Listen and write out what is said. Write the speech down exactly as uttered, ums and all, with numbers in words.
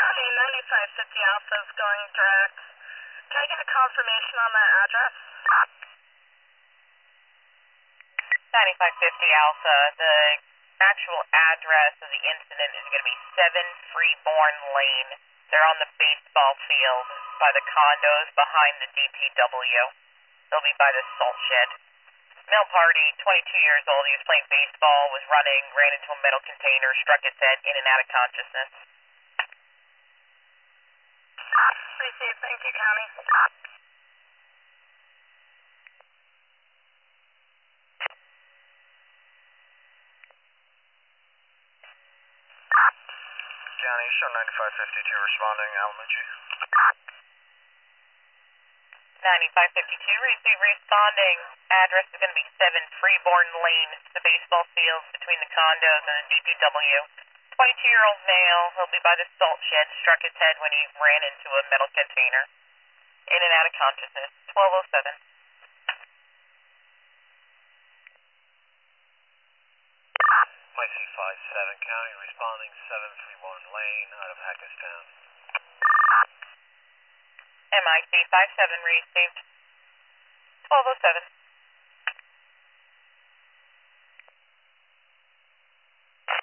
County ninety-five fifty Alpha is going direct. Can I get a confirmation on that address? ninety-five fifty Alpha, the actual address of the incident is going to be seven Freeborn Lane. They're on the baseball field by the condos behind the D P W. They'll be by the salt shed. Male party, twenty-two years old, he was playing baseball, was running, ran into a metal container, struck its head, in and out of consciousness. Received, thank you, County. County, show ninety-five fifty-two responding, Alamuji. ninety-five fifty-two, receive responding. Address is going to be seven Freeborn Lane, the baseball field between the condos and the D P W. twenty-two-year-old male, he'll be by the salt shed, struck his head when he ran into a metal container. In and out of consciousness, twelve oh seven. Mike C five seven, County, responding, seven Freeborn Lane, out of Hackettstown. M I C five seven received, twelve oh seven.